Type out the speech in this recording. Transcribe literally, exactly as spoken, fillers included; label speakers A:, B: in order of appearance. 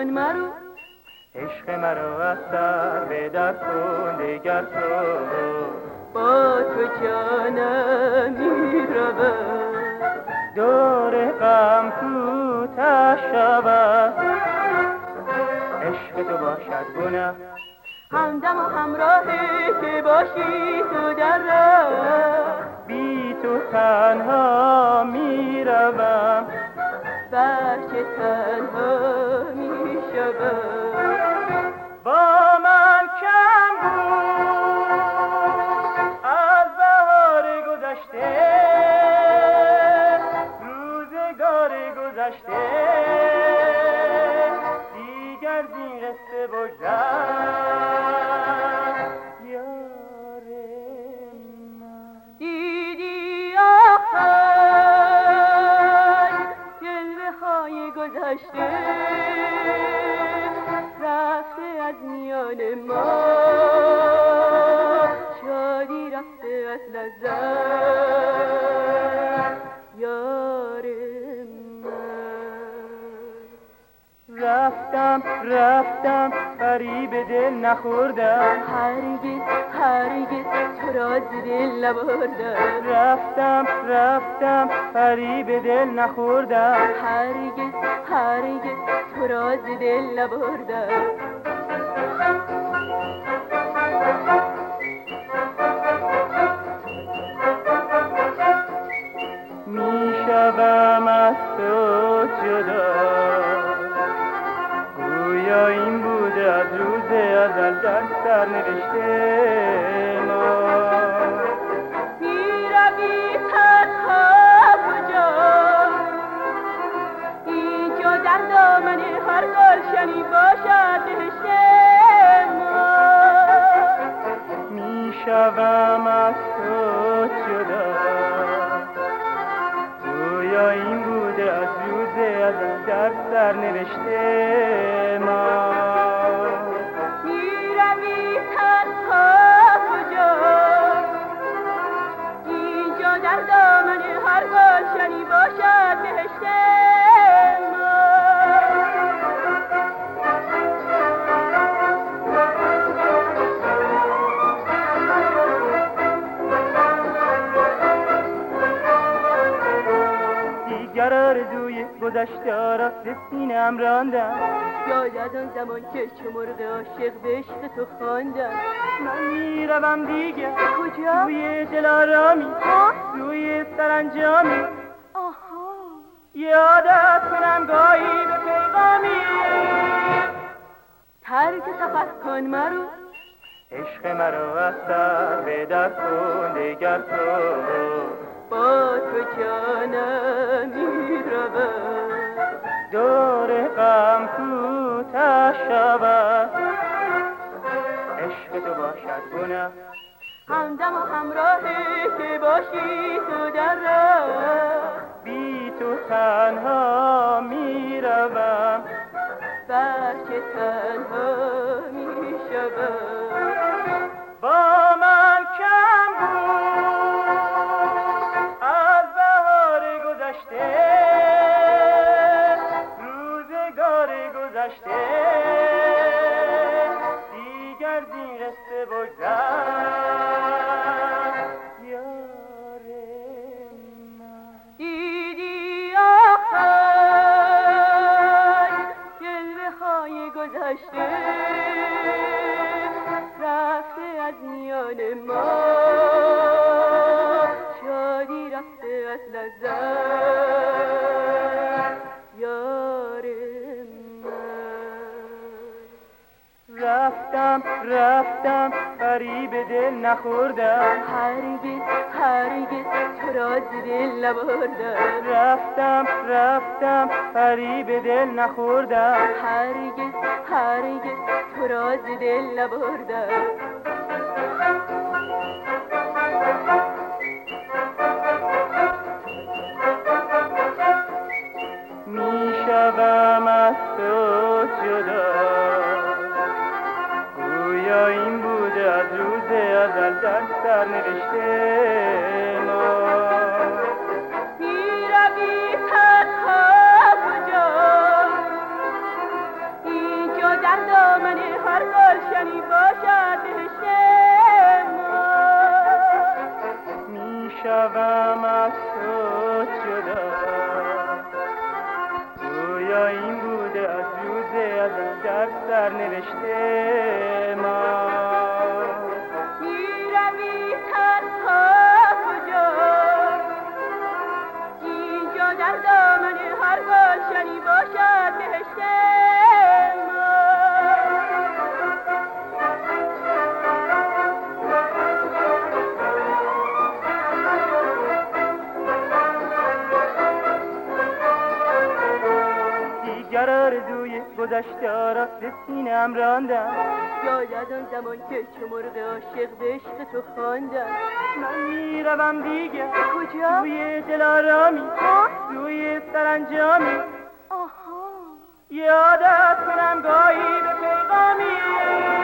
A: کن مرو،
B: عشق مرا از سر به در کن دگر تو،
A: با تو جانم میروم،
B: دور غم کوتاه شود، عشق تو باشد گناه،
A: همدم و همراهی که باشی تو در راه،
B: بی تو تنها میروم،
A: بچه تنها میشوم.
B: با من کم بود از بهار گذشته، روزگار گذشته، دیگر زین قصه بگذر یار من.
A: دیدی آخر جلوه های گذشته، رفته از میان ما، شادی رفته از نظر یار من.
B: رفتم رفتم فریب دل نخوردم،
A: هرگز هرگز تو را ز دل نبردم،
B: رفتم رفتم فریب دل نخوردم،
A: هرگز هرگز تو را ز دل نبردم.
B: میشوم از تو جدا، گویا این بوده از روز ازل در سر نوشته ما.
A: میروی تنها کجا، اینجا در دامن هر گلشنی باشد بهشت ما.
B: میشوم از تو جدا، گویا این بوده از روز ازل در سر نوشته ما.
A: میروی تنها کجا، اینجا در دامن هر گلشنی باشد بهشت ما.
B: دیگر آرزوی گذشته را به سینه‌ام راندم،
A: یاد از آن زمان که چو مرغ عاشق به عشق تو خواندم.
B: من میروم دیگه
A: کجا؟
B: سوی دلارامی، سوی سرانجامی،
A: آها
B: یادت کنم گاهی به پیغامی.
A: ترک سفر کن مرو،
B: عشق مرا از سر به در کن دگر تو،
A: با تو جانم میروم،
B: دور غم کوتاه شود، عشق تو باشد گناه،
A: همدم و همراهی که باشی تو در راه،
B: بی تو تنها میروم،
A: بچه تنها میشوم.
B: با من کم بود از بهار گذشته، روزگار گذشته، دیگر زین قصه بگذر یار من.
A: دیدی آخر جلوه های گذشته، رفته از میان ما، شادی رفته از نظر یار من.
B: رفتم رفتم فریب دل نخوردم،
A: هرگز هرگز تو را ز دل نبردم،
B: رفتم رفتم فریب دل نخوردم،
A: هرگز هرگز تو را ز دل نبردم.
B: میشوم از تو جدا، گویا این بوده از روز ازل در سر نوشته ما.
A: میروی تنها کجا،
B: یا این بوده از روز ازل در سر نوشته من
A: میروی تنها کجا اینجا در دامن هر گلشنی باشد بهشت
B: دیگر آرزوی گذشته را به سینه‌ام راندم
A: یاد از آن زمان که چو مرغ عاشق به عشق تو خواندم
B: من میروم دیگه
A: کجا؟
B: سوی دلارامی سوی سرانجامی
A: آها
B: یادت کنم گاهی به پیغامی